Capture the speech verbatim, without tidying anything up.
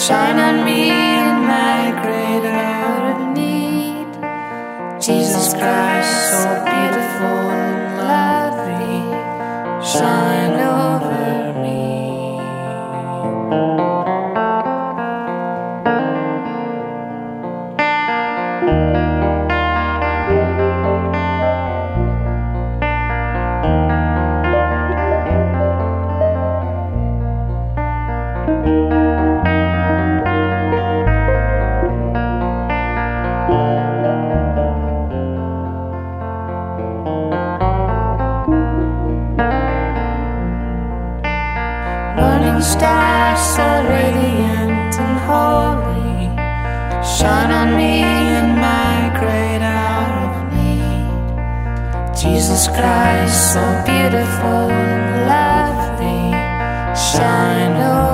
Shine on me in my great hour of need. Jesus Christ, so beautiful and lovely, shine over me. Morning star, so radiant and holy, shine on me in my great hour of need. Jesus Christ, so beautiful and lovely, shine over